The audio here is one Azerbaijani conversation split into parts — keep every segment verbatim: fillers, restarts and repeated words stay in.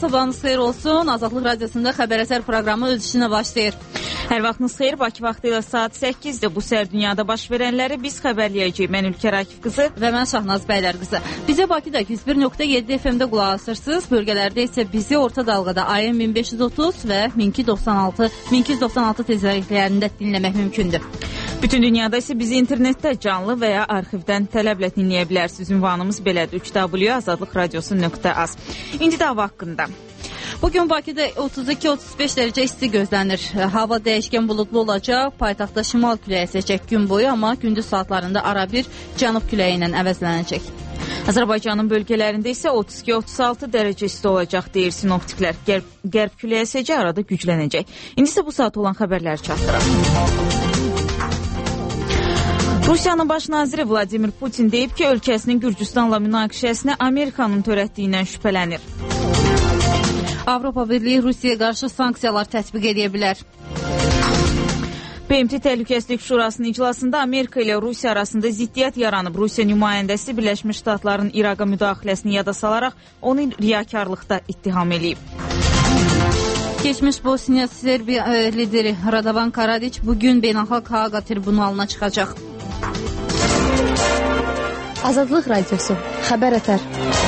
sabahınız xeyir olsun. Azadlıq Radiosunda Xəbər Əsər proqramı öz işinə başlayır. Hər vaxtınız xeyir. Bakı vaxtı ilə saat səkkizdə bu səhər dünyada baş verənləri biz xəbərləyəcəyik. Mən Ülkər Akif qızı və mən Şahnaz Bəylər qızı. Bizə Bakıda yüz bir nöqtə yeddi F M-də qulaq asırsınız. Bölgələrdə isə bizi orta dalğada A M min beş yüz otuz və min iki yüz doxsan altı min iki yüz doxsan altı tezliklərində dinləmək mümkündür. Bütün dünyada isə bizi internetdə canlı və ya arxivdən tələblə dinləyə bilərsiniz. Ünvanımız belədir: üç w azadlıq radiosu nöqtə az. İndi də hava haqqında. Bugün Bakıda otuz iki otuz beş dərəcə isti gözlənir. Hava dəyişkən buludlu olacaq. Paytaxtda şimal küləyi əsəcək gün boyu, amma gündüz saatlarında ara bir cənub küləyi ilə əvəzlənəcək. Azərbaycanın bölgələrində isə otuz iki otuz altı dərəcə isti olacaq deyir sinoptiklər. Qərb, qərb küləyi əsəcək, arada güclənəcək. İndi isə bu saat olan xəbərləri çatdıraq. Rusiyanın baş naziri Vladimir Putin deyib ki, ölkəsinin Gürcüstanla münaqişəsini Amerikanın törətdiyindən şübhələnir. Avropa Birliyi Rusiyaya qarşı sanksiyalar tətbiq edə bilər. B M T Təhlükəsizlik Şurasının iclasında Amerika ilə Rusiya arasında ziddiyyət yaranıb. Rusiya nümayəndəsi Birləşmiş Ştatların İraqa müdaxiləsini yada salaraq onu riyakarlıqda ittiham edib. Keçmiş Bosniya Serbiya e, lideri Radovan Karadiç bugün Beynəlxalq Haaqa tribunalına çıxacaq. Azadlıq Radiosu, Xəbər Ətər.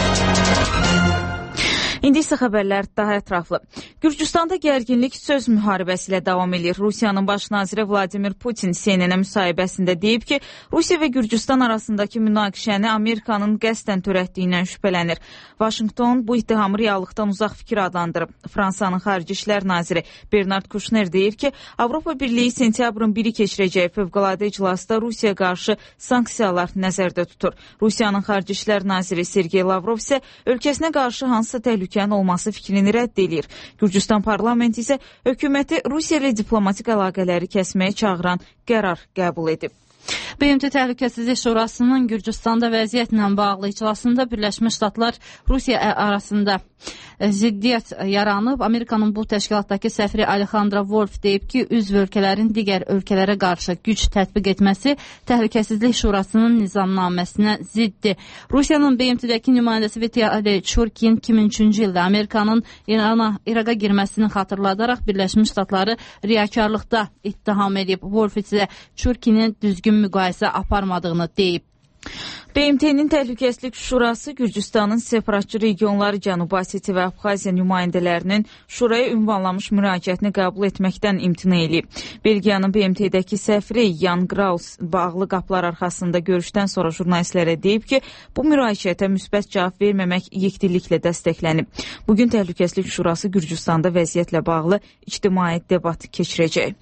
İndi isə xəbərlər daha ətraflı. Gürcüstanda gərginlik söz müharibəsi ilə davam edir. Rusiyanın baş naziri Vladimir Putin C N N-ə müsahibəsində deyib ki, Rusiya və Gürcüstan arasındakı münaqişəni Amerikanın qəsdən törətdiyindən şübhələnir. Vaşinqton bu ittihamı reallıqdan uzaq fikir adlandırıb. Fransanın Xarici İşlər naziri Bernard Kuşner deyir ki, Avropa Birliyi sentyabrın biri keçirəcəyi fövqəladə iclasda Rusiyaya qarşı sanksiyalar nəzərdə tutur. Rusiyanın Xarici İşlər naziri Sergey Lavrov isə ölkəsinə qarşı hansısa təhlükə olması fikrini rədd edir. Gürcüstan parlamenti isə hökuməti Rusiya ilə diplomatik əlaqələri kəsməyə çağıran qərar qəbul edib. B M T Təhlükəsizlik Şurasının Gürcüstanda vəziyyətlə bağlı iclasında Birləşmiş Ştatlar Rusiya arasında ziddiyyət yaranıb. Amerikanın bu təşkilatdakı səfiri Alexandra Wolf deyib ki, üzv ölkələrin digər ölkələrə qarşı güc tətbiq etməsi Təhlükəsizlik Şurasının nizamnaməsinə ziddir. Rusiyanın B M T-dəki nümayəndəsi Vitali Churkin iki min üçüncü ildə Amerikanın İrana, İraqa girməsini xatırladaraq Birləşmiş Ştatları riyakarlıqda ittiham edib. Wolf isə Churkinin düzgün müqayisə aparmadığını deyib. B M T-nin Təhlükəsizlik Şurası Gürcüstanın separatçı regionları Cənubi Osetiya və Abxaziya nümayəndələrinin Şuraya ünvanlamış müraciətini qəbul etməkdən imtina edib. Belgiyanın B M T-dəki səfiri Jan Graus bağlı qapılar arxasında görüşdən sonra jurnalistlərə deyib ki, bu müraciətə müsbət cavab verməmək yekdilliklə dəstəklənib. Bugün Təhlükəsizlik Şurası Gürcüstanda vəziyyətlə bağlı ictimai debat keçirəcək.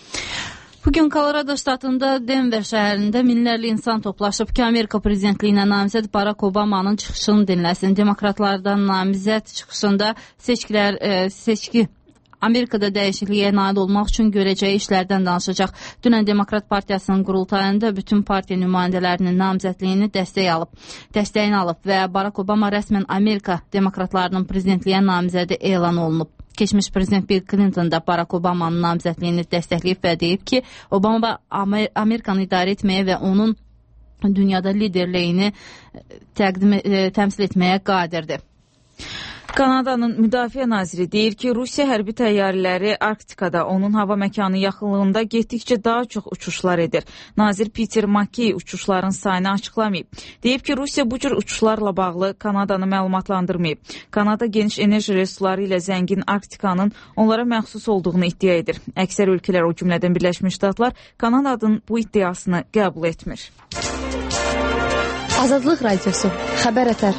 Bugün Kolorado ştatında Denver şəhərində minlərlə insan toplaşıb ki, Amerika prezidentliyinə namizəd Barack Obama'nın çıxışını dinləsin. Demokratlardan namizəd çıxışında seçkilər, e, seçki Amerikada dəyişikliyə nail olmaq üçün görəcəyi işlərdən danışacaq. Dünən Demokrat Partiyasının qurultayında bütün partiya nümayəndələrinin namizədliyini dəstək alıb, dəstəyini alıb və Barack Obama rəsmən Amerika demokratlarının prezidentliyə namizədi elan olunub. Keçmiş prezident Bill Clinton da Barack Obama'nın namizədliyini dəstəkləyib və deyib ki, Obama Amerikanı idarə etməyə və onun dünyada liderliyini təqdim, təmsil etməyə qadirdir. Kanadanın müdafiə naziri deyir ki, Rusiya hərbi təyyarələri Arktikada onun hava məkanı yaxınlığında getdikcə daha çox uçuşlar edir. Nazir Peter McKay uçuşların sayını açıqlamayıb. Deyib ki, Rusiya bu cür uçuşlarla bağlı Kanadanı məlumatlandırmayıb. Kanada geniş enerji resursları ilə zəngin Arktikanın onlara məxsus olduğunu iddia edir. Əksər ölkələr, o cümlədən Birləşmiş Ştatlar, Kanada'nın bu iddiasını qəbul etmir. Azadlıq Radiosu, Xəbər Ətər.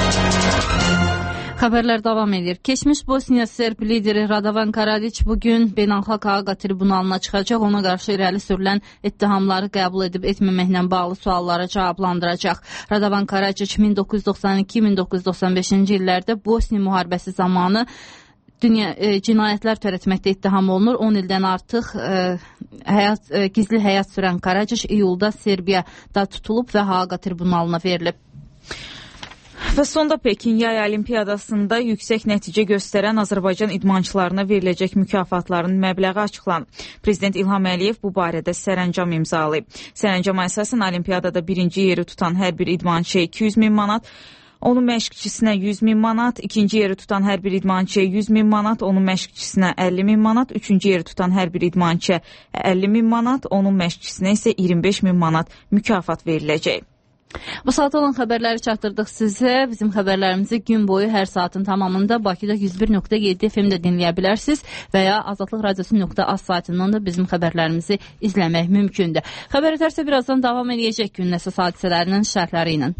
Xəbərlər davam edir. Keçmiş Bosniya Serb lideri Radovan Karadiç bugün Beynəlxalq Haaqa tribunalına çıxacaq. Ona qarşı irəli sürülən ittihamları qəbul edib etməməklə bağlı suallara cavablandıracaq. Radovan Karadiç min doqquz yüz doxsan iki min doqquz yüz doxsan beşinci illərdə Bosniya müharibəsi zamanı dünya e, cinayətlər törətməkdə ittiham olunur. on ildən artıq e, həyat, e, gizli həyat sürən Karadiç iyulda Serbiyada tutulub və Haaqa tribunalına verilib. Və sonda Pekin Yay Olimpiyadasında yüksək nəticə göstərən Azərbaycan idmançılarına veriləcək mükafatların məbləği açıqlanıb. Prezident İlham Əliyev bu barədə sərəncam imzalayıb. Sərəncama əsasən Olimpiyadada birinci yeri tutan hər bir idmançıya iki yüz min manat, Onun məşqçisinə yüz min manat, ikinci yeri tutan hər bir idmançıya yüz min manat, onun məşqçisinə əlli min manat, üçüncü yeri tutan hər bir idmançıya əlli min manat, onun məşqçisinə isə iyirmi beş min manat mükafat veriləcək. Bu saat olan xəbərləri çatdırdıq sizə. Bizim xəbərlərimizi gün boyu hər saatın tamamında Bakıda yüz bir nöqtə yeddi F M-də dinləyə bilərsiniz və ya azadlıq radiosu nöqtə az saytından da bizim xəbərlərimizi izləmək mümkündür. Xəbər etərsə birazdan davam edəcək günün əsas hadisələrinin şərhləri ilə.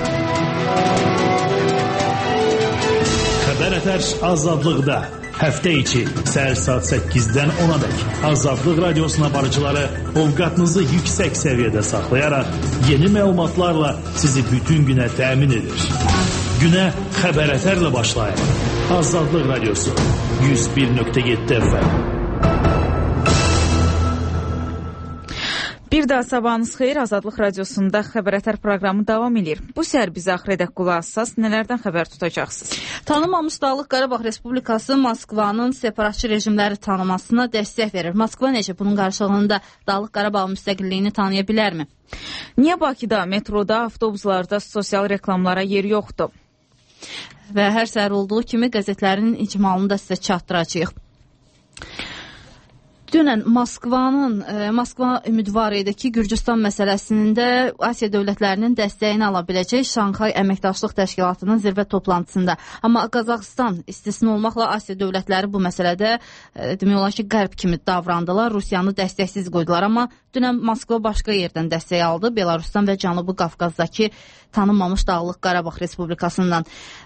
Xəbər Ətər azadlıqda. Həftə içi səhər saat səkkizdən ona dək Azadlıq Radiosuna barıcıları ovqatınızı yüksək səviyyədə saxlayaraq yeni məlumatlarla sizi bütün günə təmin edir. Günə Xəbər Ətərlə başlayın. Azadlıq Radiosu yüz bir nöqtə yeddi F M. Bir daha sabahınız xeyir, Azadlıq Radiosunda Xəbər Ətər proqramı davam edir. Bu səhər bizə axredək qulaq assaz, nələrdən xəbər tutacaqsınız? Tanınmamış Dağlıq Qarabağ Respublikası Moskvanın separatçı rejimləri tanımasına dəstək verir. Moskva necə bunun qarşılığında Dağlıq Qarabağ müstəqilliyini tanıya bilərmi? Niyə Bakıda, metroda, avtobuslarda sosial reklamlara yer yoxdur? Və hər səhər olduğu kimi qəzetlərin icmalını da sizə çatdıracağıq. Dünən Moskvanın, e, Moskva ümidvar idi ki, Gürcüstan məsələsində Asiya dövlətlərinin dəstəyini ala biləcək Şanxay Əməkdaşlıq Təşkilatının zirvə toplantısında. Amma Qazaxıstan istisna olmaqla Asiya dövlətləri bu məsələdə e, demək olar ki, qərb kimi davrandılar, Rusiyanı dəstəksiz qoydular. Amma dünən Moskva başqa yerdən dəstək aldı, Belarusdan və Cənubi Qafqazdakı tanınmamış Dağlıq Qarabağ Respublikasından.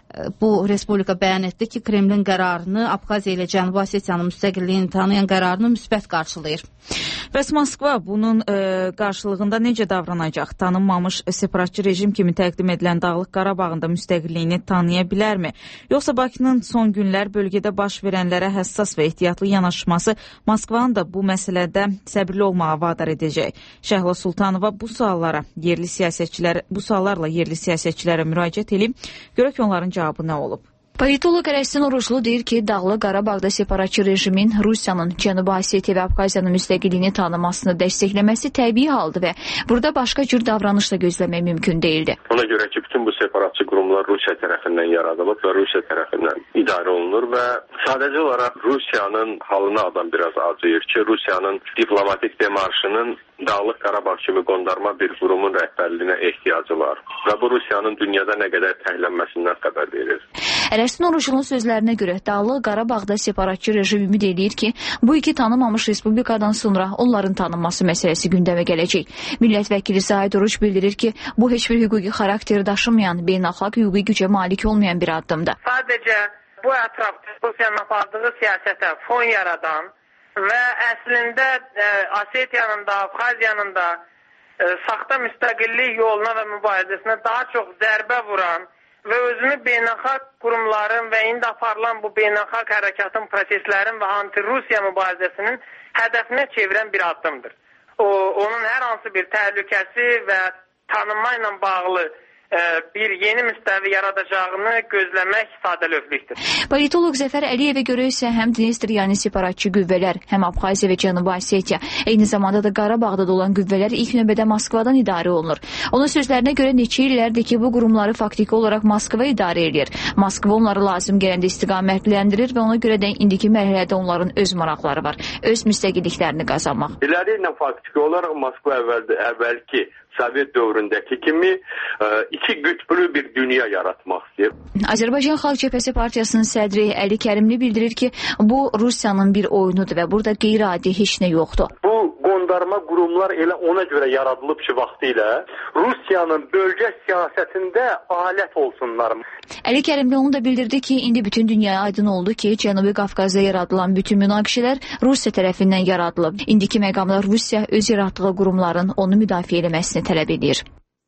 Bu respublika bəyan etdi ki, Kremlin qərarını, Abxaziya ilə Cənubi Osetiyanın müstəqilliyini tanıyan qərarını müsbət qarşılayır. Bəs Moskva bunun e, qarşılığında necə davranacaq? Tanınmamış separatçı rejim kimi təqdim edilən Dağlıq Qarabağın da müstəqilliyini tanıya bilərmi? Yoxsa Bakının son günlər bölgədə baş verənlərə həssas və ehtiyatlı yanaşması Moskvanın da bu məsələdə səbirli olmağa vadar edəcək? Şəhla Sultanova bu suallara yerli siyasətçilər, bu suallarla yerli siyasətçilərə müraciət edib, görək onların cavabı nə olub? Politolog Ərəstin Oruclu deyir ki, Dağlıq Qarabağda separatçı rejimin Rusiyanın Cənubi Osetiya və Abxaziyanın müstəqilliyini tanımasını dəstəkləməsi təbii haldır və burada başqa cür davranış da gözləmək mümkün deyildi. Ona görə ki, bütün bu separatçı qurumlar Rusiya tərəfindən yaradılıb və Rusiya tərəfindən idarə olunur və sadəcə olaraq Rusiyanın halına adam biraz acıyır ki, Rusiyanın diplomatik demarşının Dağlıq Qarabağ kimi qondarma bir qurumun rəhbərliyinə ehtiyacı var və bu Rusiyanın dünyada nə qədər təhlənməsindən xəbər verir. Ərəstin Oruclunun sözlərinə görə Dağlıq Qarabağda separatçı rejim ümid edir ki, bu iki tanınmamış respublikadan sonra onların tanınması məsələsi gündəmə gələcək. Millət vəkili Zahid Oruç bildirir ki, bu heç bir hüquqi xarakteri daşımayan, beynəlxalq hüquqi gücə malik olmayan bir addımdır. Sadəcə bu ətrafda Rusiyanın apardığı siyasətə fon yaradan və əslində e, Osetiyanın da, Abxaziyanın da e, saxta müstəqillik yoluna və mübarizəsinə daha çox zərbə vuran və özünü beynəlxalq qurumların və indi aparılan bu beynəlxalq hərəkatın, proseslərin və anti-Rusiya mübarizəsinin hədəfinə çevirən bir addımdır. O, onun hər hansı bir təhlükəsi və tanınma ilə bağlı e, bir yeni müstəvi yaradacağını gözləmək sadəlövlükdür. Politolog Zəfər Əliyevə görə isə həm Dnestriyani separatçı qüvvələr, həm Abxaziya və Cənubi Osetiya, eyni zamanda da Qarabağda da olan qüvvələr ilk növbədə Moskvadan idarə olunur. Onun sözlərinə görə neçə illərdir ki, bu qurumları faktiki olaraq Moskva idarə edir. Moskva onları lazım gələndə istiqamətləndirir və ona görə də indiki mərhələdə onların öz maraqları var, öz müstəqilliklərini qazanmaq. İləri ilə faktiki olaraq Moskva əvvəl, əvvəlki Sovet dövründəki kimi iki qütblü bir dünya yaratmaq istəyir. Azərbaycan Xalq Cəbhəsi Partiyasının sədri Əli Kərimli bildirir ki, bu Rusiyanın bir oyunudur və burada qeyri-adi heç nə yoxdur. Bu qondarma qurumlar elə ona görə yaradılıb ki, vaxtilə Rusiyanın bölgə siyasətində alət olsunlar. Əli Kərimli onu da bildirdi ki, indi bütün dünyaya aydın oldu ki, Cənubi Qafqazda yaradılan bütün münaqişələr Rusiya tərəfindən yaradılıb. İndiki məqamda Rusiya öz yaratdığı qurumların onu müdafiə etməsini tələb edir.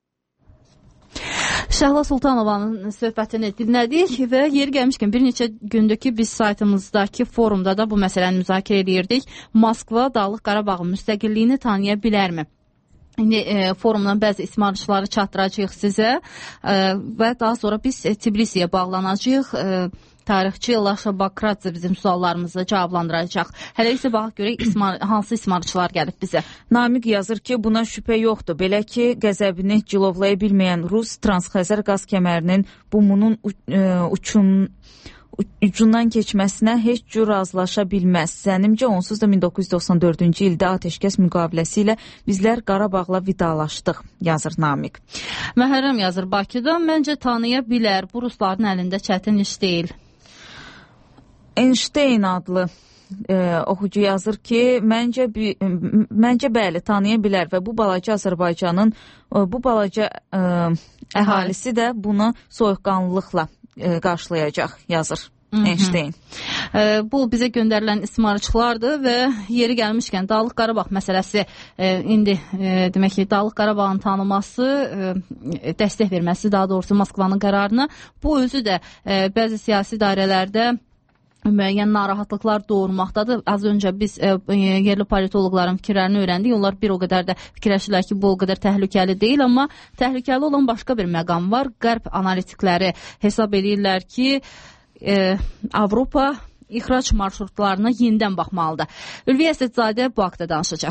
Şəhla Sultanovanın söhbətini dinlədik və yeri gəlmişkən bir neçə gündür ki, biz saytımızdakı forumda da bu məsələni müzakirə edirdik. Moskva Dağlıq Qarabağın müstəqilliyini tanıya bilərmi? İndi e, forumdan bəzi ismarışları çatdıracağıq sizə e, və daha sonra biz Tbilisiyə bağlanacağıq. E, tarixçi Laşa Bakradze bizim suallarımızı cavablandıracaq. Hələ isə baxaq görək ismar, hansı ismarçılar gəlib bizə. Namiq yazır ki, buna şübhə yoxdur. Belə ki, qəzəbini cilovlaya bilməyən Rus Transxəzər qaz kəmərinin bumunun uçun ucundan keçməsinə heç cür razılaşa bilməz. Zənimcə onsuz da min doqquz yüz doxsan dördüncü ildə atəşkəs müqaviləsi ilə bizlər Qarabağla vidalaşdıq, yazır Namiq. Məhərrəm yazır Bakıdan, məncə tanıya bilər, bu rusların əlində çətin iş deyil. Einstein adlı e, oxucu yazır ki, məncə, məncə bəli, tanıya bilər və bu balaca Azərbaycanın, bu balaca e, əhalisi də bunu soyuqqanlılıqla qarşılayacaq, yazır Einstein. Hı -hı. Bu bizə göndərilən ismarçılardır və yeri gəlmişkən Dağlıq Qarabağ məsələsi indi demək ki, Dağlıq Qarabağın tanınması, dəstək verməsi, daha doğrusu Moskvanın qərarına, bu özü də bəzi siyasi dairələrdə müəyyən narahatlıqlar doğurmaqdadır. Az öncə biz e, yerli politoloqların fikirlərini öyrəndik. Onlar bir o qədər də fikirləşirlər ki, bu o qədər təhlükəli deyil, amma təhlükəli olan başqa bir məqam var. Qərb analitikləri hesab edirlər ki, e, Avropa ixrac marşrutlarına yenidən baxmalıdır. Ülviyə Əsədzadə bu haqda danışacaq.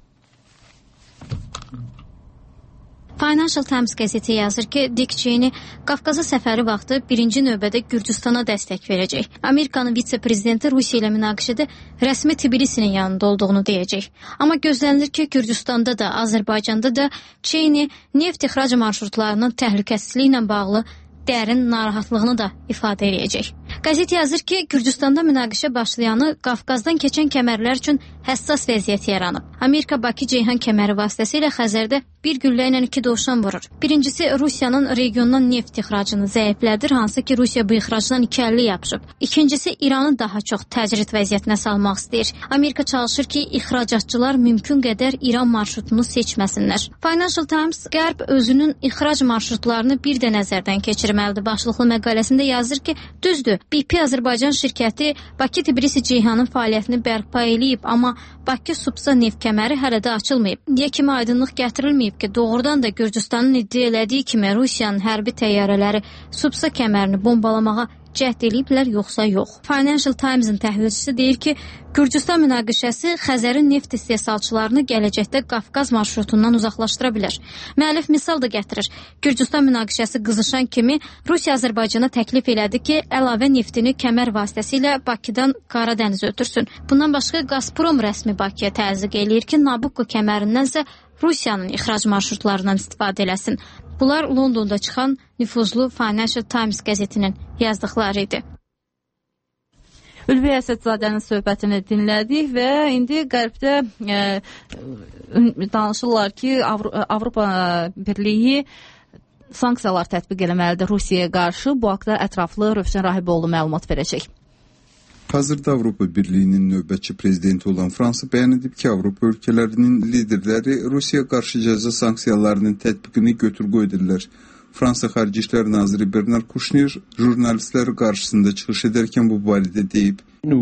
Financial Times qəzeti yazır ki, Dick Cheney Qafqaza səfəri vaxtı birinci növbədə Gürcüstana dəstək verəcək. Amerikanın vitse-prezidenti Rusiya ilə münaqişədə rəsmi Tbilisinin yanında olduğunu deyəcək. Amma gözlənilir ki, Gürcüstanda da, Azərbaycanda da Cheney neft ixrac marşrutlarının təhlükəsizliyi ilə bağlı dərin narahatlığını da ifadə edəcək. Qəzet yazır ki, Gürcüstanda münaqişə başlayanı Qafqazdan keçən kəmərlər üçün həssas vəziyyət yaranıb. Amerika Bakı-Ceyhan kəməri vasitəsilə Xəzərdə bir güllə ilə iki dovşan vurur. Birincisi, Rusiyanın regiondan neft ixracını zəiflədir, hansı ki, Rusiya bu ixracdan iki əlli yapışıb. İkincisi, İranı daha çox təcrid vəziyyətinə salmaq istəyir. Amerika çalışır ki, ixracatçılar mümkün qədər İran marşrutunu seçməsinlər. Financial Times Qərb özünün ixrac marşrutlarını bir də nəzərdən keçirməlidir. Başlıqlı məqaləsində yazır ki, düzdür, B P Azərbaycan şirkəti Bakı-Tbilisi-Ceyhanın fəaliyyətini bərpa eləyib, amma Bakı-Supsa neft kəməri hələ də açılmayıb. Niyə kimi aydınlıq gətirilməyib ki, doğrudan da Gürcüstanın iddia elədiyi kimi Rusiyanın hərbi təyyarələri Supsa kəmərini bombalamağa cəhd eləyiblər, yoxsa yox. Financial Times-ın təhlilçisi deyir ki, Gürcüstan münaqişəsi Xəzərin neft istehsalçılarını gələcəkdə Qafqaz marşrutundan uzaqlaşdıra bilər. Müəllif misal da gətirir. Gürcüstan münaqişəsi qızışan kimi Rusiya Azərbaycana təklif elədi ki, əlavə neftini kəmər vasitəsilə Bakıdan Qara Dəniz ötürsün. Bundan başqa Gazprom rəsmi Bakıya təzyiq eləyir ki, Nabucco kəmərindənsə Rusiyanın ixrac marşrutlarından istifadə eləsin. Bunlar Londonda çıxan nüfuzlu Financial Times qəzetinin yazdıqları idi. Ülviyə Əsədzadənin söhbətini dinlədik və indi Qərbdə e, danışırlar ki, Avro Avropa Birliyi sanksiyalar tətbiq eləməlidir Rusiyaya qarşı. Bu haqda ətraflı Rövşən Rahiboğlu məlumat verəcək. Hazırda Avropa Birliyinin növbətçi prezidenti olan Fransa bəyan edib ki, Avropa ölkələrinin liderləri Rusiyaya qarşı cəza sanksiyalarının tətbiqini götür-qoy edirlər. Fransa Xarici İşlər Naziri Bernard Kouchner jurnalistlər qarşısında çıxış edərkən bu barədə deyib.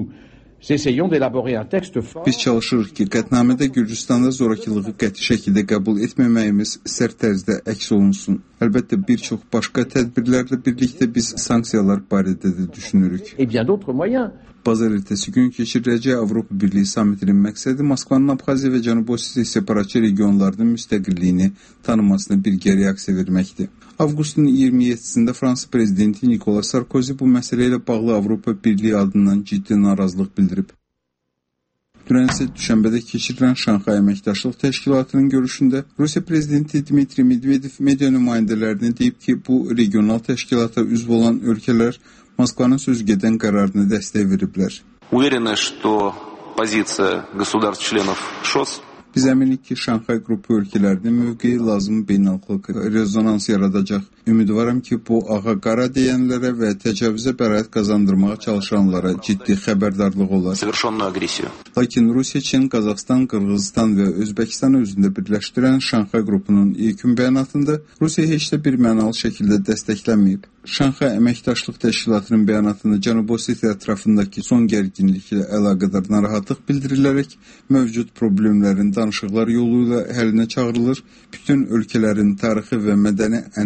Biz çalışırıq ki, qətnamədə Gürcüstanda zorakılığı qəti şəkildə qəbul etməməyimiz sərt tərzdə əks olunsun. Əlbəttə, bir çox başqa tədbirlərlə birlikdə biz sanksiyalar barədə də düşünürük. Bazar ertəsi gün keçiriləcək Avropa Birliyi samitinin məqsədi Moskvanın Abxaziya və Cənubi Osetiya separatçı regionlarının müstəqilliyini tanımasına birgə reaksiya verməkdir. Avqustun iyirmi yeddisində Fransa prezidenti Nicolas Sarkozy bu məsələ ilə bağlı Avropa Birliyi adından ciddi narazılıq bildirib. Dünən isə düşənbədə keçirilən Şanxay Əməkdaşlıq Təşkilatının görüşündə Rusiya prezidenti Dmitri Medvedev media nümayəndələrinə deyib ki, bu regional təşkilata üzv olan ölkələr Moskvanın sözügedən qərarını dəstək veriblər. Уверены, что позиция государств-членов ШОС Biz əminik ki, Şanxay qrupu ölkələrinin mövqeyi lazım beynəlxalq rezonans yaradacaq. Ümidvaram ki, bu ağa qara deyənlərə və təcavüzə bəraət qazandırmağa çalışanlara ciddi xəbərdarlıq olar. Lakin Rusiya, Çin, Qazaxstan, Qırğızstan və Özbəkistan özündə birləşdirən Şanxay qrupunun ilkin bəyanatında Rusiya heç də bir mənalı şəkildə dəstəklənməyib. Şanxay Əməkdaşlıq Təşkilatının bəyanatında Cənubi Osetiya ətrafındakı son gərginliklə əlaqədar narahatlıq bildirilərək mövcud problemlərin danışıqlar yolu ilə həlinə çağırılır, bütün ölkələrin tarixi və mədəni ənənələri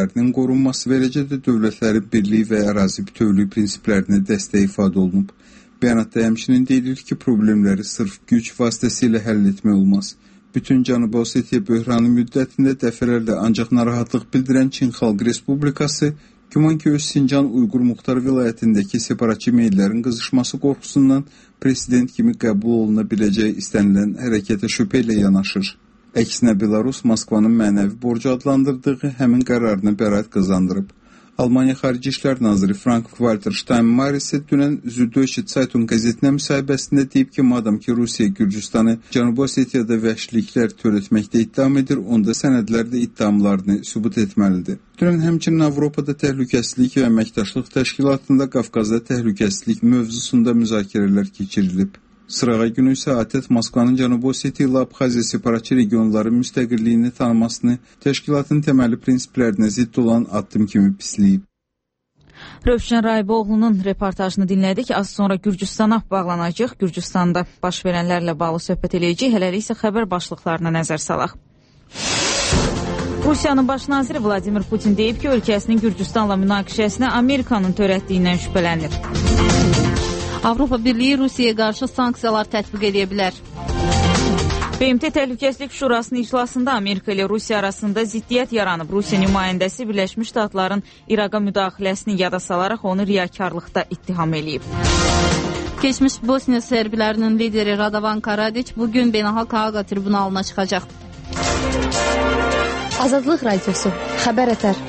sərhədlərinin qorunması və eləcə də dövlətlərin birliyi və ərazi bütövlüyü prinsiplərinə dəstək ifadə olunub. Bəyanatda həmçinin deyilir ki, problemləri sırf güc vasitəsilə həll etmək olmaz. Bütün Cənubi Osetiya böhranı müddətində dəfələrlə ancaq narahatlıq bildirən Çin Xalq Respublikası güman ki, öz Sincan Uyğur Muxtar vilayətindəki separatçı meyillərin qızışması qorxusundan prezident kimi qəbul oluna biləcək istənilən hərəkətə şübhə ilə yanaşır. Əksinə Belarus Moskvanın mənəvi borcu adlandırdığı həmin qərarını bəraət qazandırıb. Almaniya Xarici İşlər Naziri Frank-Walter Steinmeier isə dünən Süddeutsche Zeitung qəzetinə müsahibəsində deyib ki, madam ki, Rusiya Gürcüstanı Cənubi Osetiyada vəhşiliklər törətməkdə ittiham edir, onda sənədlər də ittihamlarını sübut etməlidir. Dünən həmçinin Avropada Təhlükəsizlik və Əməkdaşlıq Təşkilatında Qafqazda təhlükəsizlik mövzusunda müzakirələr keçirilib. Sırağa günü isə A T E T Moskvanın Cənubi Osetiya ilə Abxaziya separatçı regionların müstəqilliyini tanımasını təşkilatın təməli prinsiplərinə zidd olan addım kimi pisləyib. Rövşən Rayboğlu'nun reportajını dinlədik. Az sonra Gürcüstana bağlanacaq. Gürcüstanda baş verənlərlə bağlı söhbət eləyəcək. Hələlik isə xəbər başlıqlarına nəzər salaq. Rusiyanın baş naziri Vladimir Putin deyib ki, ölkəsinin Gürcüstanla münaqişəsinə Amerikanın törətdiyindən şübhələnir. Avropa Birliyi Rusiyaya qarşı sanksiyalar tətbiq edə bilər. B M T Təhlükəsizlik Şurasının iclasında Amerika ilə Rusiya arasında ziddiyyət yaranıb. Rusiya nümayəndəsi Birləşmiş Ştatların İraqa müdaxiləsini yada salaraq onu riyakarlıqda ittiham eləyib. Keçmiş Bosniya Serbilərinin lideri Radovan Karadiç bugün Beynəlxalq Haaqa tribunalına çıxacaq. Azadlıq Radiosu, xəbər ətər.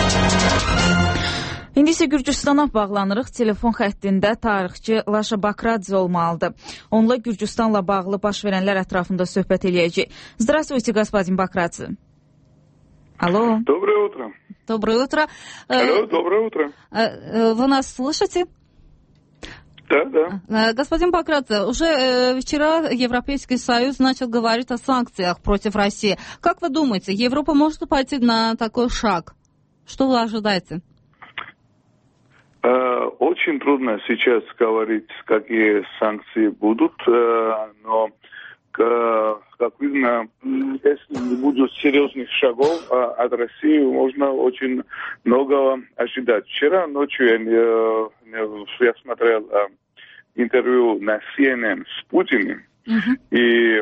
İndi isə Gürcüstana bağlanırıq. Telefon xəttində tarixçi Laşa Bakradze olmalıdır. Onunla Gürcüstanla bağlı baş verənlər ətrafında söhbət eləyəcək. Здравствуйте, господин Bakradze. Алло. Доброе утро. Доброе утро. Алло, доброе утро. Вы нас слышите? Да, да. Господин Bakradze, уже вчера Европейский Союз начал говорить о санкциях против России. Как вы думаете, Европа может пойти на такой шаг? Что вы ожидаете? Очень трудно сейчас говорить, какие санкции будут, но, как видно, если не будет серьезных шагов от России, можно очень многого ожидать. Вчера ночью я, я смотрел интервью на си эн эн с Путиным, uh-huh. и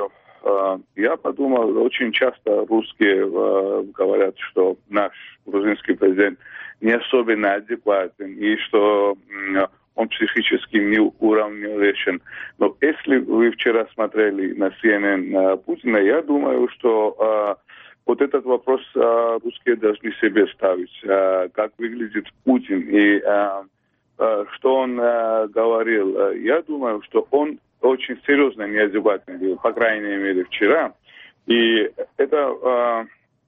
я подумал, очень часто русские говорят, что наш грузинский президент не особенно адекватен, и что он психически не уравновешен. Но если вы вчера смотрели на си эн эн Путина, я думаю, что а, вот этот вопрос а, русские должны себе ставить. А, как выглядит Путин и а, а, что он а, говорил. Я думаю, что он очень серьезно неадекватен был, по крайней мере, вчера. И это... А,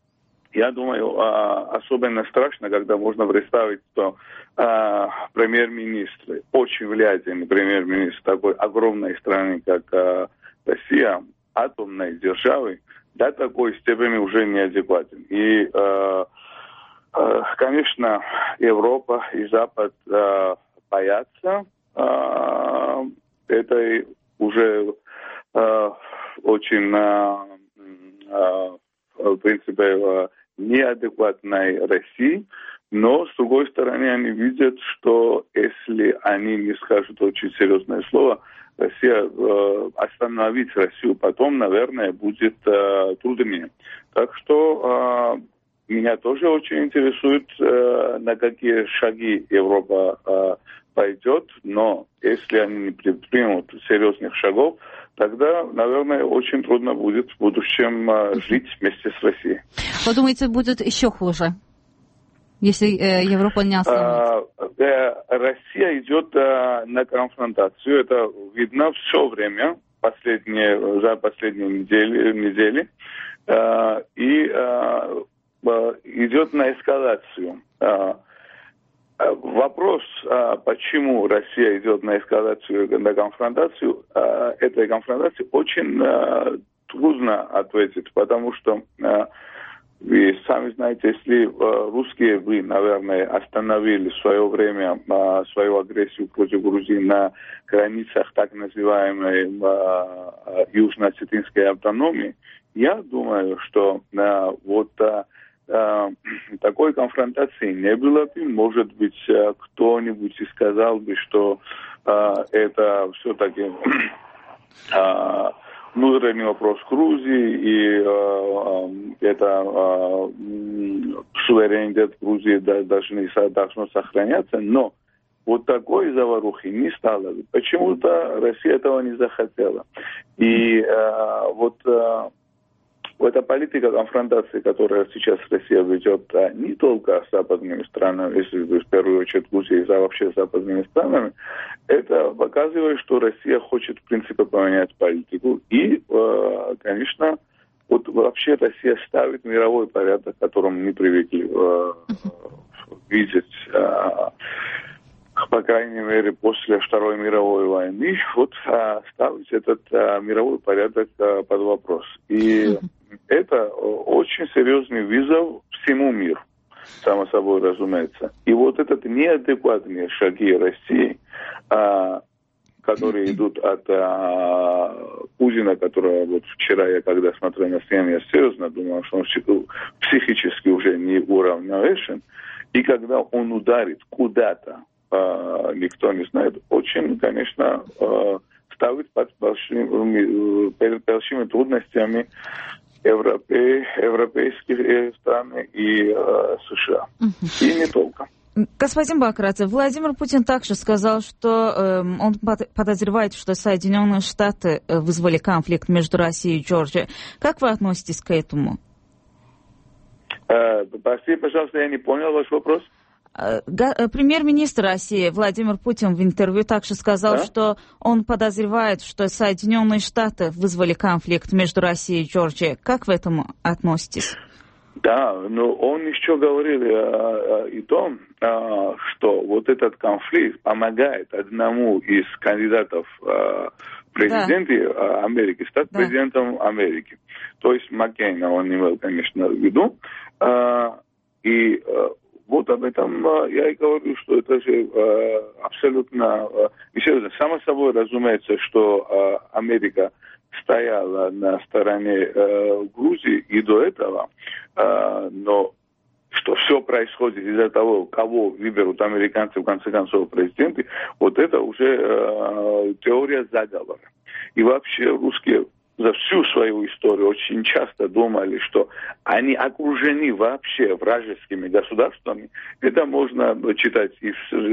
Я думаю, особенно страшно, когда можно представить, что а, премьер-министр, очень влиятельный премьер-министр такой огромной страны, как а, Россия, атомной державы, до такой степени уже неадекватен. И, а, а, конечно, Европа и Запад а, боятся а, этой уже а, очень, а, а, в принципе, а, неадекватной России, но, с другой стороны, они видят, что если они не скажут очень серьезное слово, Россия, э, остановить Россию потом, наверное, будет э, труднее. Так что э, меня тоже очень интересует, э, на какие шаги Европа э, пойдет, но если они не предпримут серьезных шагов, тогда, наверное, очень трудно будет в будущем uh, жить вместе с Россией. Вы думаете, будет еще хуже, если э, Европа не остановится? Uh, э, Россия идет uh, на конфронтацию. Это видно все время, последние, за последние недели. недели. Uh, и uh, uh, идет на эскалацию. Uh, Вопрос, почему Россия идет на эскалацию, на конфронтацию, этой конфронтации очень трудно ответить, потому что вы сами знаете, если русские вы, наверное, остановили в свое время свою агрессию против Грузии на границах так называемой Южно-Осетинской автономии, я думаю, что вот такой конфронтации не было бы. Может быть, кто-нибудь и сказал бы, что это все-таки внутренний вопрос Грузии, и это суверенитет Грузии должны, должно сохраняться, но вот такой заварухи не стало. Почему-то Россия этого не захотела. И э, вот э, эта политика конфронтации, которая сейчас Россия ведет, не только с западными странами, если в первую очередь Грузией, а вообще с западными странами, это показывает, что Россия хочет, в принципе, поменять политику. И, э, конечно, вот вообще Россия ставит мировой порядок, к которому мы привыкли э, видеть, э, по крайней мере, после Второй мировой войны, вот а, ставить этот а, мировой порядок а, под вопрос. И это очень серьезный вызов всему миру, само собой разумеется. И вот этот неадекватные шаги России, а, которые идут от а, Путина, которого вот вчера я, когда смотрел на сцену, я серьезно думал, что он психически уже не уравновешен, и когда он ударит куда-то, никто не знает, очень, конечно, ставит под большими, перед большими трудностями Европе, европейские страны и США. И не только. Господин Бакрадзе, Владимир Путин также сказал, что э, он подозревает, что Соединенные Штаты вызвали конфликт между Россией и Джорджией. Как вы относитесь к этому? Э, простите, пожалуйста, я не понял ваш вопрос. Премьер-министр России Владимир Путин в интервью также сказал, да? что он подозревает, что Соединенные Штаты вызвали конфликт между Россией и Джорджией. Как вы к этому относитесь? Да, но он еще говорил а, и том, а, что вот этот конфликт помогает одному из кандидатов а, в президенты да. Америки стать да. президентом Америки. То есть Маккейна он имел, конечно, в виду. А, и а, вот об этом а, я и говорю, что это же а, абсолютно... А, еще раз, само собой разумеется, что а, Америка стояла на стороне э, Грузии и до этого, э, но что все происходит из-за того, кого выберут американцы в конце концов президенты, вот это уже э, теория заговора. И вообще русские за всю свою историю очень часто думали, что они окружены вообще вражескими государствами. Это можно читать и,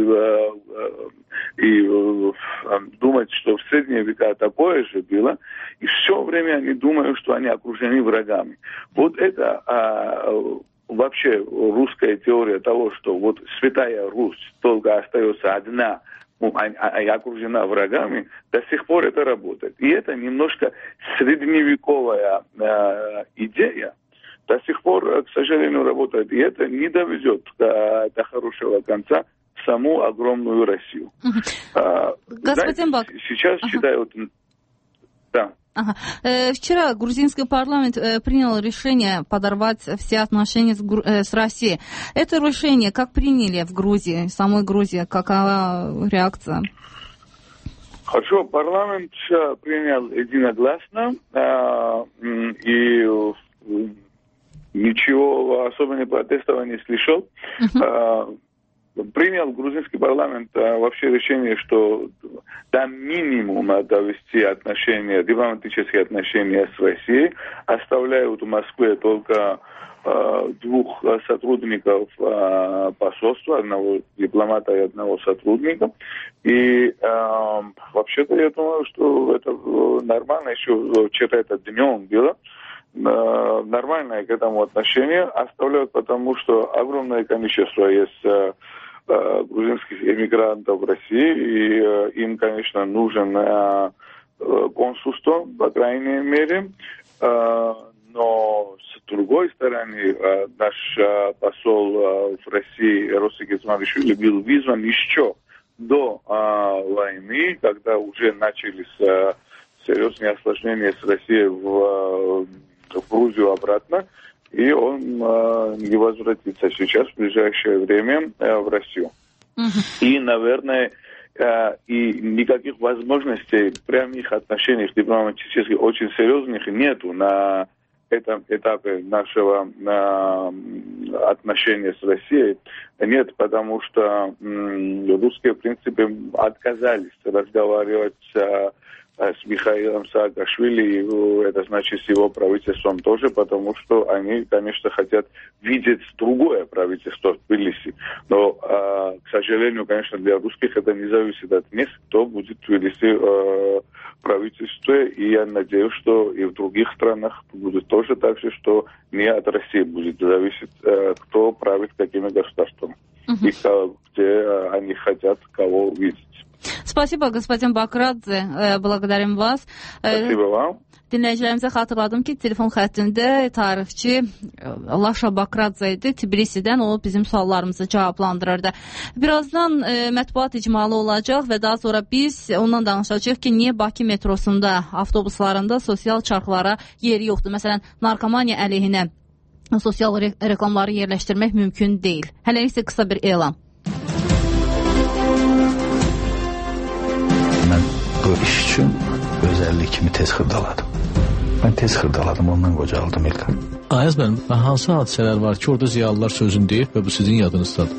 и думать, что в средние века такое же было. И все время они думают, что они окружены врагами. Вот это а, вообще русская теория того, что вот Святая Русь только остается одна, а я окружена врагами, до сих пор это работает. И это немножко средневековая э, идея, до сих пор, к сожалению, работает. И это не доведет до, до хорошего конца саму огромную Россию. А, Господин знаете, Бак. Сейчас ага. считают... Да. Ага. Э, вчера грузинский парламент э, принял решение подорвать все отношения с, э, с Россией. Это решение как приняли в Грузии, в самой Грузии? Какова реакция? Хорошо, парламент принял единогласно, э, и э, ничего особенного протестов не слышал. Uh-huh. Э, принял грузинский парламент а, вообще решение, что до минимума довести отношения, дипломатические отношения с Россией, оставляют в Москве только а, двух сотрудников а, посольства, одного дипломата и одного сотрудника. И а, вообще-то я думаю, что это нормально, еще вчера это днем было. Нормальное к этому отношение оставляют, потому что огромное количество есть грузинских эмигрантов в России, и э, им, конечно, нужен э, консульство, по крайней мере. Э, но с другой стороны, э, наш э, посол э, в России Ростик Исмаилишвили был вызван еще до э, войны, когда уже начались э, серьезные осложнения с Россией в, в Грузию обратно. И он э, не возвратится сейчас в ближайшее время э, в Россию. Uh-huh. И, наверное, э, и никаких возможностей прямых отношений дипломатических очень серьезных нету на этом этапе нашего отношения с Россией нет, потому что русские, в принципе, отказались разговаривать с Михаилом Саакашвили, это значит с его правительством тоже, потому что они, конечно, хотят видеть другое правительство в Тбилиси. Но, к сожалению, конечно, для русских это не зависит от них, кто будет в Тбилиси правительстве, и я надеюсь, что и в других странах будет тоже так же, что не от России будет зависеть, кто правит какими государствами, uh-huh. и где они хотят кого видеть. Спасибо, господин Bakradze. Благодарим вас. Спасибо вам. Dinləyicilərimizə xatırladım ki, telefon xəttində tarixçi Laşa Bakradze idi. Tbilisidən o bizim suallarımızı cavablandırırdı. Birazdan e, mətbuat icmalı olacaq və daha sonra biz ondan danışacağıq ki, niyə Bakı metrosunda, avtobuslarında sosial çarxlara yeri yoxdur? Məsələn, narkomaniya əleyhinə sosial re reklamları yerləşdirmək mümkün deyil. Hələlik isə qısa bir elan. Mən bu iş üçün özəllik kimi tez xırdaladım. Mən tez xırdaladım, ondan qocaldım İlqar. Ayaz mənim, hansı hadisələr var ki, orada ziyalılar sözünü deyir və bu sizin yadınızdadır?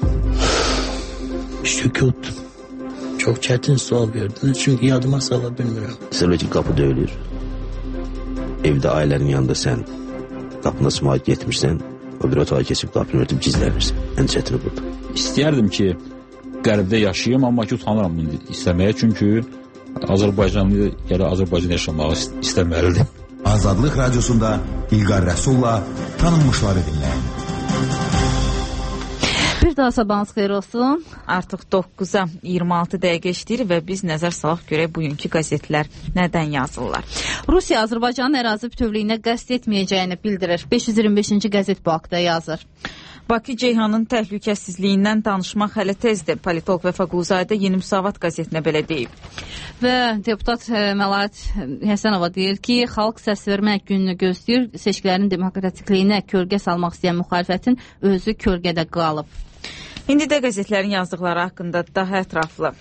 Sükut. Çox çətin sual verdiniz, çünki yadıma sala bilmirəm. Məsələn ki, qapı döyülür. Evdə ailənin yanında sən qapını açmağa getmirsən, o bir otağa keçib qapını örtüb gizlənirsən. Ən çətini budur. İstəyərdim ki, qərbdə yaşayayım, amma ki, utanıram bunu istəməyə, çünki Azərbaycanlı gələ Azərbaycan yaşamağı istəməlidir. Azadlıq Radiosunda İlqar Rəsulla tanınmışları dinləyin. Bir daha sabahınız xeyir olsun. Artıq doqquza iyirmi altı dəqiqə işləyir və biz nəzər salaq görək bugünkü qəzetlər nədən yazırlar. Rusiya Azərbaycanın ərazi bütövlüyünə qəsd etməyəcəyini bildirir. beş yüz iyirmi beşinci qəzet bu haqda yazır. Bakı Ceyhanın təhlükəsizliyindən danışmaq hələ tezdir. Politolog Vəfa Quluzadə Yeni Müsavat qəzetinə belə deyib. Və deputat Məlaət Həsənova deyir ki, xalq səs vermək gününü gözləyir. Seçkilərin demokratikliyinə kölgə salmaq istəyən müxalifətin özü kölgədə qalıb. İndi də qəzetlərin yazdıqları haqqında daha ətraflı.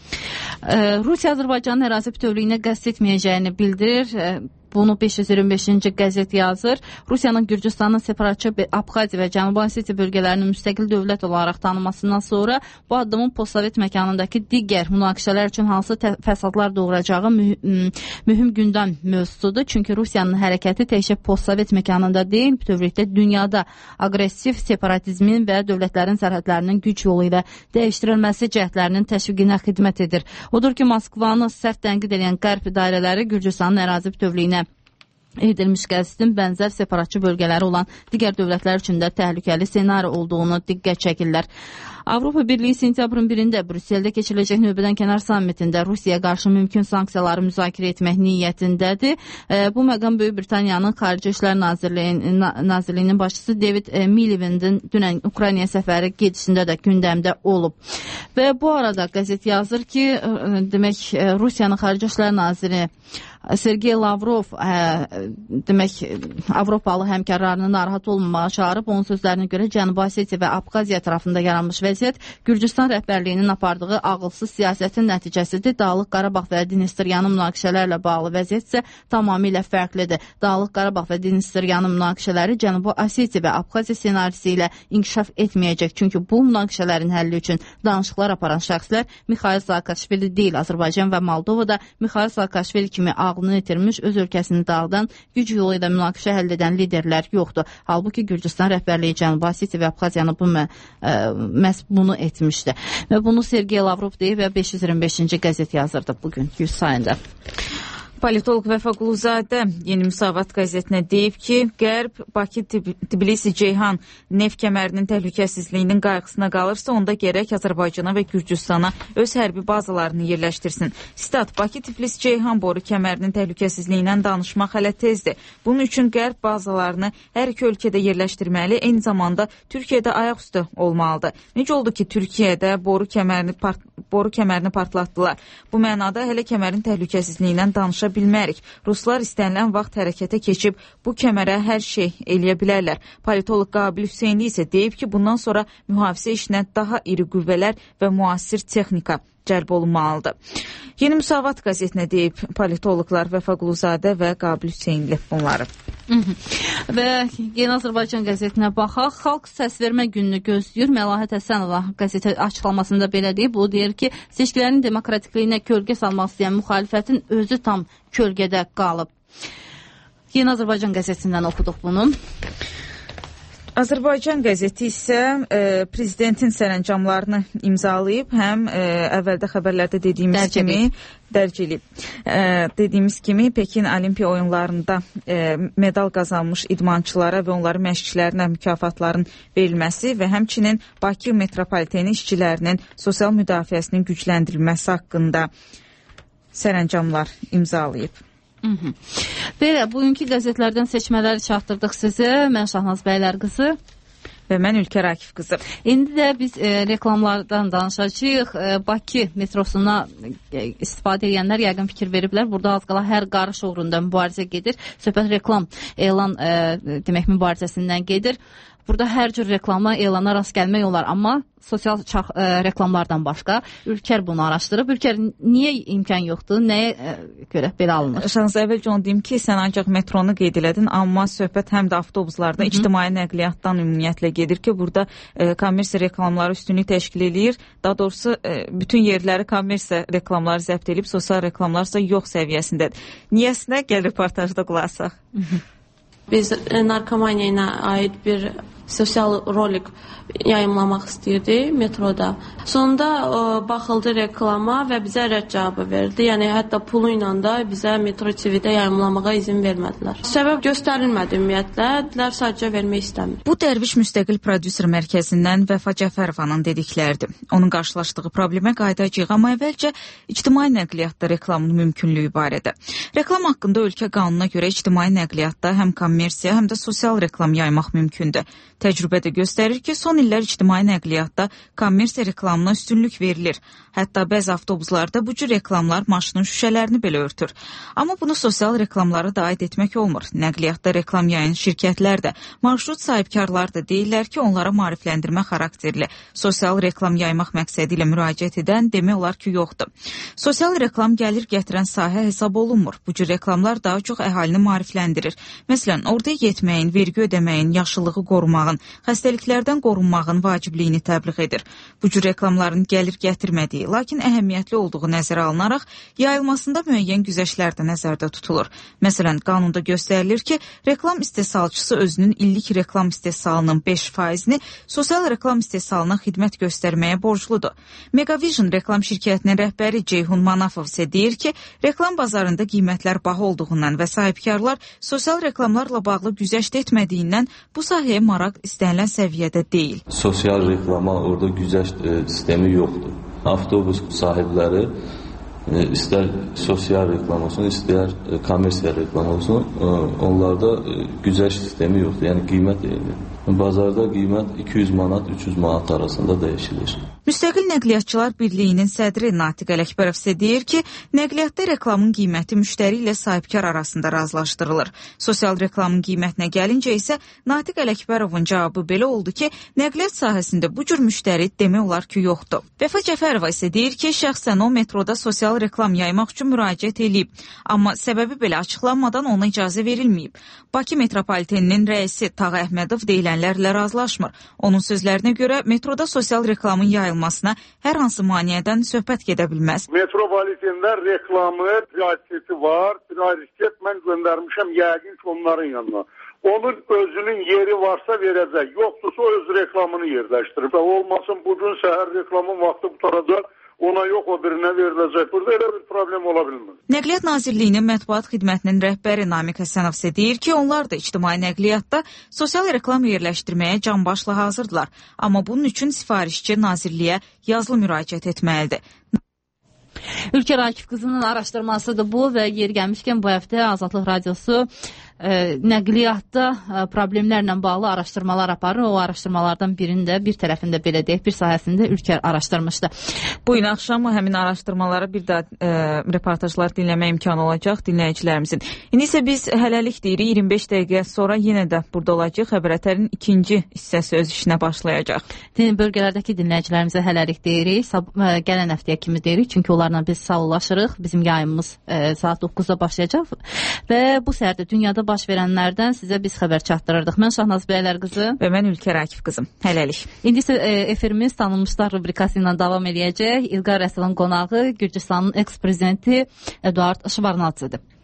Rusiya Azərbaycanın ərazi bütövlüyünə qəsd etməyəcəyini bildirir. Bunu beş yüz iyirmi beşinci qəzet yazır. Rusiyanın Gürcüstanın separatçı Abxaziya və Cənubi Osetiya bölgələrinin müstəqil dövlət olaraq tanınmasından sonra bu addımın postsovet məkanındakı digər münaqişələr üçün hansı fəsadlar doğuracağı mühüm, mühüm gündəm mövzusudur. Çünki Rusiyanın hərəkəti təkcə postsovet məkanında deyil, bütövlükdə dünyada aqressiv separatizmin və dövlətlərin sərhədlərinin güc yolu ilə dəyişdirilməsi cəhdlərinin təşviqinə xidmət edir. Odur ki, Moskvanı sərt tənqid edən qərb dairələri Gürcüstanın ərazi bütövlüyünə edilmiş qəsdin bənzər separatçı bölgələri olan digər dövlətlər üçün də təhlükəli ssenari olduğunu diqqət çəkirlər. Avropa Birliyi sentyabrın birində Brüsseldə keçiriləcək növbədən kənar sammitində Rusiyaya qarşı mümkün sanksiyaları müzakirə etmək niyyətindədir. Bu məqam Böyük Britaniyanın Xarici İşlər Nazirliyinin, Nazirliyinin başçısı David Miliband'ın dünən Ukraynaya səfəri gedişində də gündəmdə olub. Və bu arada qəzet yazır ki, demək Rusiyanın Xarici İşlər Naziri Sergey Lavrov ə, demək Avropalı həmkarlarını narahat olmamağa çağırıb. Onun sözlərinə görə Cənubi Osetiya və Abxaziya tərəfində yaranmış vəziyyət Gürcüstan rəhbərliyinin apardığı ağılsız siyasətin nəticəsidir. Dağlıq Qarabağ və Dnistryanın münaqişələrlə bağlı vəziyyət isə tamamilə fərqlidir. Dağlıq Qarabağ və Dnistryanın münaqişələri Cənubi Osetiya və Abxaziya ssenarisi ilə inkişaf etməyəcək. Çünki bu münaqişələrin həlli üçün danışıqlar aparan şəxslər Mikhail Saakashvili deyil. Azərbaycan və Moldovada Mikhail Saakashvili kimi ağlını itirmiş, öz ölkəsini dağıdan, güc yolu ilə münaqişə həll edən liderlər yoxdur. Halbuki Gürcüstan rəhbərliyi Cənubi Osetiya və Abxaziyanı bu mə, ə, məhz bunu etmişdi. Və bunu Sergey Lavrov deyib və beş yüz iyirmi beşinci qəzet yazırdı bugün yüz sayında. Politolog Vəfa Quluzadə Yeni Müsavat qəzetinə deyib ki, Qərb Bakı Tbilisi Ceyhan neft kəmərinin təhlükəsizliyinin qayğısına qalırsa, onda gərək Azərbaycana və Gürcüstana öz hərbi bazalarını yerləşdirsin. Stat, Bakı Tbilisi Ceyhan boru kəmərinin təhlükəsizliyindən danışmaq hələ tezdir. Bunun üçün Qərb bazalarını hər iki ölkədə yerləşdirməli, eyni zamanda Türkiyədə ayaqüstü olmalıdır. Necə oldu ki, Türkiyədə boru kəmərini, part boru kəmərini partlatdılar? Bu mənada hələ kəmərin təhlükəsizliyindən danışa bilmərik. Ruslar istənilən vaxt hərəkətə keçib bu kəmərə hər şey eləyə bilərlər. Politolog Qabil Hüseynli isə deyib ki, bundan sonra mühafizə işinə daha iri qüvvələr və müasir texnika cəlb olunmalıdır. Yeni Müsavat qəzetinə deyib politologlar Vəfa Quluzadə və Qabil Hüseynli bunları. Hı -hı. Və Yeni Azərbaycan qəzetinə baxaq. Xalq səsvermə gününü gözləyir. Məlahət Həsənova qəzetə açıqlamasında belə deyib. O deyir ki, seçkilərin demokratikliyinə kölgə salmaq istəyən müxalifətin özü tam kölgədə qalıb. Yeni Azərbaycan qəzetindən oxuduq bunu. Azərbaycan qəzeti isə e, prezidentin sərəncamlarını imzalayıb, həm e, əvvəldə xəbərlərdə dediyimiz dərc kimi dərc edib. E, dediyimiz kimi Pekin Olimpiya oyunlarında e, medal qazanmış idmançılara və onların məşqçilərinə mükafatların verilməsi və həmçinin Bakı metropoliteni işçilərinin sosial müdafiəsinin gücləndirilməsi haqqında sərəncamlar imzalayıb. Hı -hı. Belə, bugünkü qəzetlərdən seçmələri çatdırdıq sizə. Mən Şahnaz Bəylər qızı və mən Ülkər Akif qızı. İndi də biz e, reklamlardan danışacağıq. E, Bakı metrosuna e, istifadə edənlər yəqin fikir veriblər. Burada az qala hər qarış uğrunda mübarizə gedir. Söhbət reklam elan e, demək mübarizəsindən gedir. Burada hər cür reklama, elana rast gəlmək olar, amma sosial çax, e, reklamlardan başqa. Ülkər bunu araşdırıb. Ülkər, niyə imkan yoxdur? Nəyə e, görə belə alınır? Şans, əvvəlcə onu deyim ki, sən ancaq metronu qeyd elədin, amma söhbət həm də avtobuslarda, Hı -hı. ictimai nəqliyyatdan ümumiyyətlə gedir ki, burada e, kommersiya reklamları üstünlük təşkil eləyir. Daha doğrusu e, bütün yerləri kommersiya reklamları zəbt edib, sosial reklamlar isə yox səviyyəsindədir. Niyəsinə gəl reportajda qulaq asaq. Biz e, narkomaniya ilə aid bir sosial rolik yayımlamaq istəyirdi metroda. Sonunda e, baxıldı reklama və bizə rədd cavabı verdi. Yəni hətta pulu ilə də bizə Metro T V-də yayımlamağa izin vermədilər. Səbəb göstərilmədi ümumiyyətlə, dilər sadəcə vermək istəmir. Bu Dərviş Müstəqil Prodüser Mərkəzindən Vəfa Cəfərovanın dedikləridir. Onun qarşılaşdığı problemə qayıdacağıq, amma əvvəlcə ictimai nəqliyyatda reklamın mümkünlüyü barədə. Reklam haqqında ölkə qanununa görə ictimai nəqliyyatda həm kommersiya, həm də sosial reklam yaymaq mümkündür. Təcrübə də göstərir ki, son illər ictimai nəqliyyatda kommersiya reklamına üstünlük verilir. Hətta bəzi avtobuslarda bu cür reklamlar maşının şüşələrini belə örtür. Amma bunu sosial reklamlara da aid etmək olmur. Nəqliyyatda reklam yayan şirkətlər də, marşrut sahibkarları da deyirlər ki, onlara maarifləndirmə xarakterli sosial reklam yaymaq məqsədi ilə müraciət edən demək olar ki, yoxdur. Sosial reklam gəlir gətirən sahə hesab olunmur. Bu cür reklamlar daha çox əhalini maarifləndirir. Məsələn, orada yetməyin, vergi ödəməyin, yaşıllığı qorumağın, xəstəliklərdən qorunmağın vacibliyini təbliğ edir. Bu cür reklamların gəlir gətirmədiyi, lakin əhəmiyyətli olduğu nəzərə alınaraq yayılmasında müəyyən güzəştlər də nəzərdə tutulur. Məsələn, qanunda göstərilir ki, reklam istehsalçısı özünün illik reklam istehsalının beş faizini sosial reklam istehsalına xidmət göstərməyə borcludur. Megavision reklam şirkətinin rəhbəri Ceyhun Manafov isə deyir ki, reklam bazarında qiymətlər baha olduğundan və sahibkarlar sosial reklamlarla bağlı güzəşt etmədiyindən bu sahəyə maraq istənilən səviyyədə deyil. Sosial reklama orada güzəşt e, sistemi yoxdur. Avtobus sahibləri e, istər sosial reklam olsun, istər e, kommersiya reklam olsun, e, onlarda e, güzəşt sistemi yoxdur. Yəni qiymət e, bazarda qiymət iki yüz manat, üç yüz manat arasında dəyişilir. Müstəqil Nəqliyyatçılar Birliyinin sədri Natiq Ələkbərov isə deyir ki, nəqliyyatda reklamın qiyməti müştəri ilə sahibkar arasında razılaşdırılır. Sosial reklamın qiymətinə gəlincə isə Natiq Ələkbərovun cavabı belə oldu ki, nəqliyyat sahəsində bu cür müştəri demək olar ki, yoxdur. Vəfa Cəfərova isə deyir ki, şəxsən o metroda sosial reklam yaymaq üçün müraciət edib, amma səbəbi belə açıqlanmadan ona icazə verilməyib. Bakı metropoliteninin rəisi Tağı Əhmədov deyilənlərlə razılaşmır. Onun sözlərinə görə metroda sosial reklamın yayılmasına hər hansı maneədən söhbət gedə bilməz. Metropolitində reklamı prioriteti var. Prioritet mən göndərmişəm yəqin ki, onların yanına. Onun özünün yeri varsa verəcək. Yoxdursa öz reklamını yerləşdirib. Olmasın bugün səhər reklamın vaxtı qutaracaq. Ona yox, o birinə veriləcək. Burada elə bir problem ola bilmir. Nəqliyyat Nazirliyinin mətbuat xidmətinin rəhbəri Namiq Həsənov isə deyir ki, onlar da ictimai nəqliyyatda sosial reklam yerləşdirməyə canbaşla hazırdılar. Amma bunun üçün sifarişçi Nazirliyə yazılı müraciət etməlidir. Ülkər Akif qızının araşdırmasıdır bu və yer gəlmişkən bu həftə Azadlıq Radiosu e, nəqliyyatda e, problemlərlə bağlı araşdırmalar aparır. O araşdırmalardan birində, bir tərəfində belə deyək, bir sahəsində Ülkər araşdırmışdı. Bu gün axşam həmin araşdırmalara bir daha e, reportajlar dinləmə imkanı olacaq dinləyicilərimizin. İndi isə biz hələlik deyirik, iyirmi beş dəqiqə sonra yenə də burada olacaq. Xəbərətərin ikinci hissəsi öz işinə başlayacaq. Bölgələrdəki dinləyicilərimizə hələlik deyirik, gələn həftəyə kimi deyirik, çünki onlarla biz sağollaşırıq. Bizim yayımımız e, saat doqquzda başlayacaq və bu səhərdə dünyada baş verənlərdən sizə biz xəbər çatdırırdıq. Mən Şahnaz Bəylər qızı və mən Ülkər Akif qızım. Hələlik. İndi isə e, efirimiz tanınmışlar rubrikası ilə davam edəcək. İlqar Rəsulun qonağı Gürcüstanın eks-prezidenti Eduard Şvarnadzedir.